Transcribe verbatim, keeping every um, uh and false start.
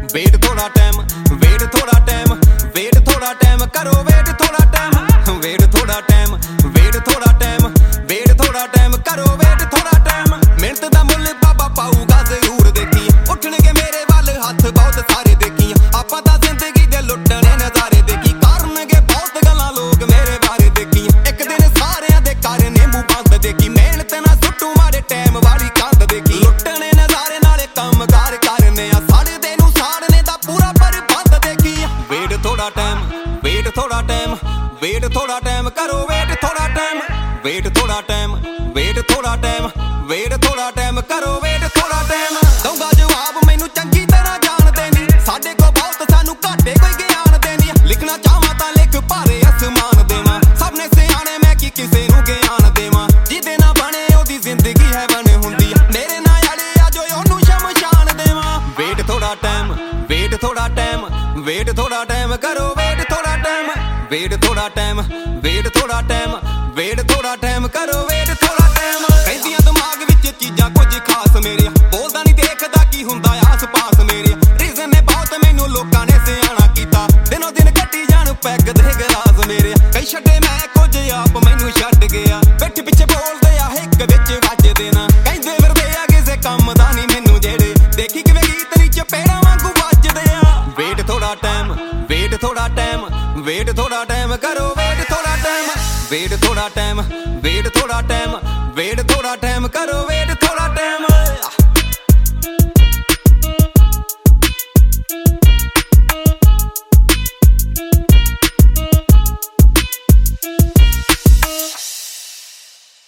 wait थोड़ा time wait थोड़ा time wait थोड़ा टाइम करो वेट थोड़ा टाइम वेट थोड़ा टाइम वेट थोड़ा टाइम वेट थोड़ा टाइम करो वेट थोड़ा टाइम मेहनत दा मुल बाबा पाऊगा जरूर देखी उठणगे मेरे वाल हथ बहुत सारे देखी आपां तां जिंदगी दे लुटने नजारे देखी करनगे बहुत गल्लां लोग मेरे बारे देखी एक दिन सारियां दे घर ने मुंह बंद देखी मेहनत ना सुट्टू मारे टाइम वाली कंध देखी लुटने नजारे नाले काम कार करने आ साड़े नू साड़ने दा पूरा प्रबंध देखी वेट थोड़ा टाइम वेट थोड़ा टाइम वेट थोड़ा टाइम करो वेट थोड़ा टाइम वेट थोड़ा टाइम वेट थोड़ा टाइम वेट थोड़ा टाइम करो वेट थोड़ा टाइम दूंगा जवाब मैनू चंगी तरह जानदे नी साडे को बहुत सानू घाटे कोई ज्ञान देनी लिखना चाहां तां लिख भारे आसमान देवां सबने सियाणे मैं की किसे नू ज्ञान देवां जिहदे ना बने ओदी जिंदगी है बन हुंदी मेरे नाल आले आ जो ओनू शमशान देवां वेट थोड़ा टाइम वेट थोड़ा टाइम वेट थोड़ा टाइम करो वेट थोड़ा टाइम वेट थोड़ा टाइम वेट थोड़ा टाइम वेट थोड़ा टाइम करो वेट थोड़ा टाइम कहंदियां दिमाग विच चीज़ां कुछ खास मेरे बोलदा नहीं देखदा की हुंदा आस पास मेरे रीजन ने बहुत मैनू लोकां ने सियाणा कीता दिनों दिन कट्टी जाण पैग दे गलास मेरे कई छड्डे मैं कुछ आप मैनू छड्ड गया पिठ पिछे बोलदे आ हिक विच वजदे ना कहंदे फिरदे आ किसे काम दा नहीं मैनू जेड़े देखी किवें गीत नी चपेड़ा वांगू वजदे आ वेट थोड़ा टाइम वेट थोड़ा टाइम वेट थोड़ा टाइम करो वेट थोड़ा टाइम वेट थोड़ा टाइम वेट थोड़ा टाइम वेट थोड़ा टाइम करो वेट